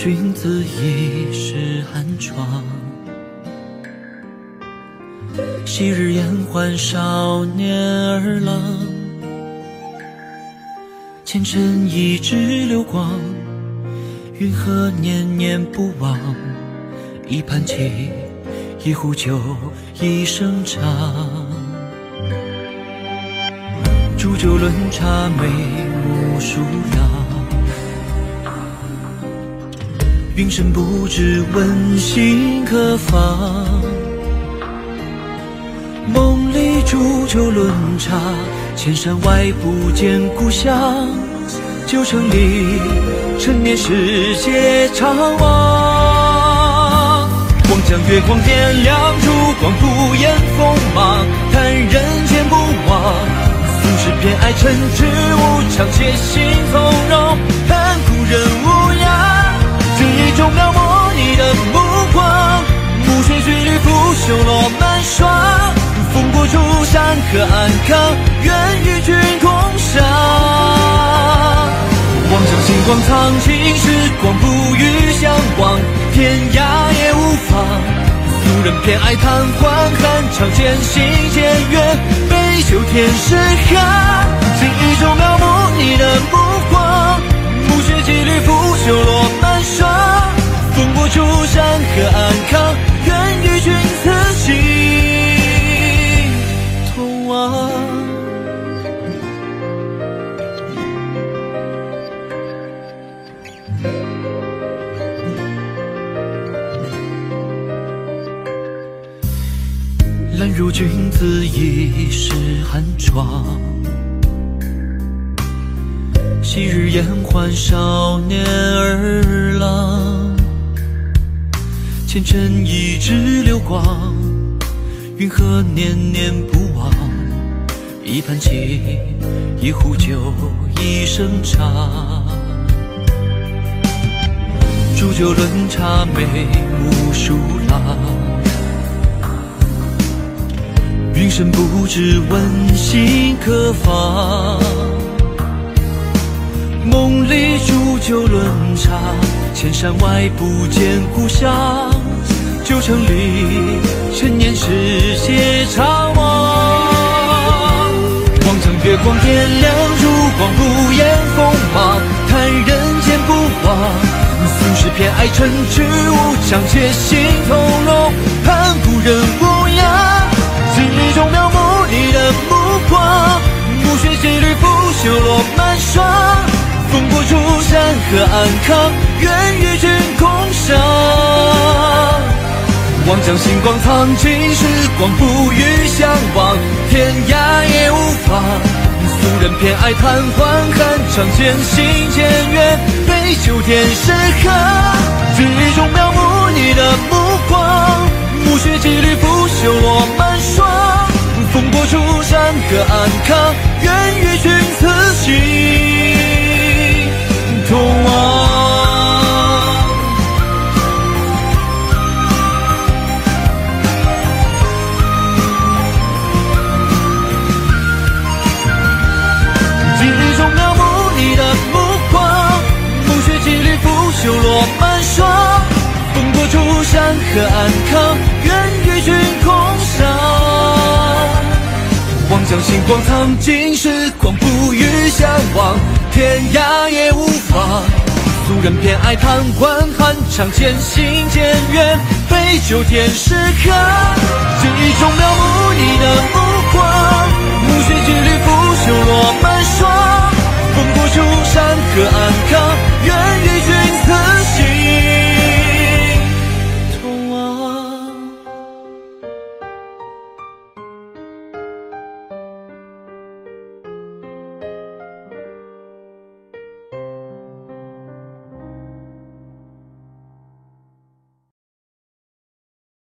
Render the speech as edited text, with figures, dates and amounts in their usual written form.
君子一时寒窗。昔日烟欢少年儿郎，前尘一指流光，云何年年不忘？一盘棋，一壶酒，一声长。煮酒论茶，眉目舒扬。云深不知，问心可放。梦里煮酒论茶，千山外不见故乡。旧城里，陈年世界长望。望将月光点亮，烛光不言锋芒。叹人间不忘，俗世偏爱尘之物，常且心从容，叹故人无恙。这一种描摹你的目光，暮雪几缕拂袖落满霜。风过朱山河安康，愿与君共赏。望向星光藏尽，时光不与相忘，天涯也无妨。俗人偏爱贪欢，寒长渐行渐远，杯酒添诗行。记忆中描摹你的目光，暮雪几缕拂袖落满霜。风过朱山河安康，愿与君此情同往。揽入君子一时寒窗，昔日烟欢少年儿郎。前尘一指流光，云何年年不忘？一盘棋，一壶酒，一声长。煮酒论茶，眉目舒朗。云深不知，问心可放。梦里煮酒论茶，千山外不见故乡。旧城里，陈年世界长望。望将月光点亮，烛光不言锋芒。叹人间不忘，俗世偏爱尘之物，常且心从容，盼故人无恙。记忆中描摹你的目光，暮雪几缕拂袖落满霜。风过朱山河安康，愿与君共赏。望将星光藏尽，时光不与相忘，天涯也无妨。俗人偏爱贪欢，寒长渐行渐远，杯酒添诗行。记忆中描摹你的目光，暮雪几缕拂袖落满霜。风过朱山河安康，愿与君此情同往。记忆中描摹你的目光，暮雪几缕拂袖落满霜。风过朱山河安康，愿与君共赏。望将星光藏尽，时光不与相忘，天涯也无妨。俗人偏爱贪欢，寒长渐行渐远，杯酒添诗行。记忆中描摹你的目光，暮雪几缕拂袖落满霜。风过朱山河安